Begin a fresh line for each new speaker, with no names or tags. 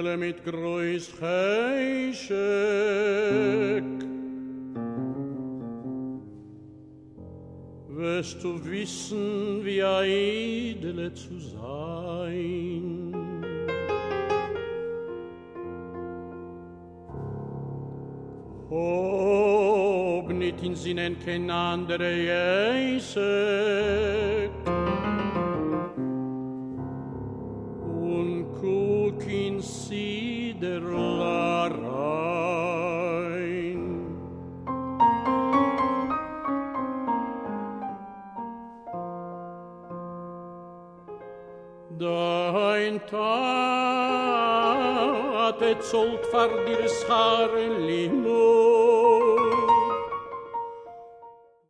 Stille mit größt Heischek. Wirst du wissen, wie edle zu sein. Ob nicht in Sinnen kein andere Jesek. Und guck in Siderla rein. Dein Tate zollt vor dir Scharen Limon.